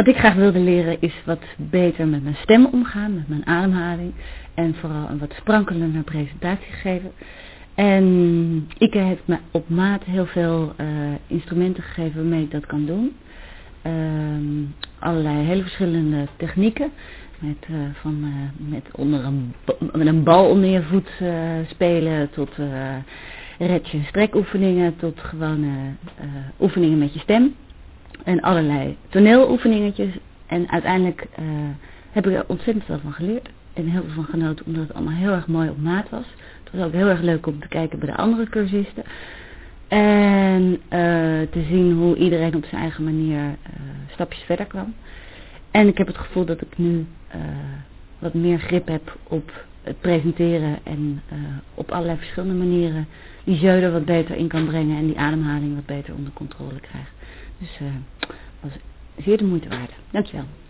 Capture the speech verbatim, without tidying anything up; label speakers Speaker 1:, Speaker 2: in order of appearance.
Speaker 1: wat ik graag wilde leren is wat beter met mijn stem omgaan, met mijn ademhaling. En vooral een wat sprankelender presentatie geven. En Ike heeft me op maat heel veel uh, instrumenten gegeven waarmee ik dat kan doen. Um, allerlei hele verschillende technieken. Met, uh, van, uh, met, onder een, met een bal onder je voet uh, spelen tot uh, redje- en strekoefeningen tot gewone uh, oefeningen met je stem. En allerlei toneeloefeningetjes. En uiteindelijk uh, heb ik er ontzettend veel van geleerd. En heel veel van genoten omdat het allemaal heel erg mooi op maat was. Het was ook heel erg leuk om te kijken bij de andere cursisten. En uh, te zien hoe iedereen op zijn eigen manier uh, stapjes verder kwam. En ik heb het gevoel dat ik nu uh, wat meer grip heb op het presenteren. En uh, op allerlei verschillende manieren die jeu er wat beter in kan brengen. En die ademhaling wat beter onder controle krijg. Dus uh, was zeer de moeite waard. Dankjewel.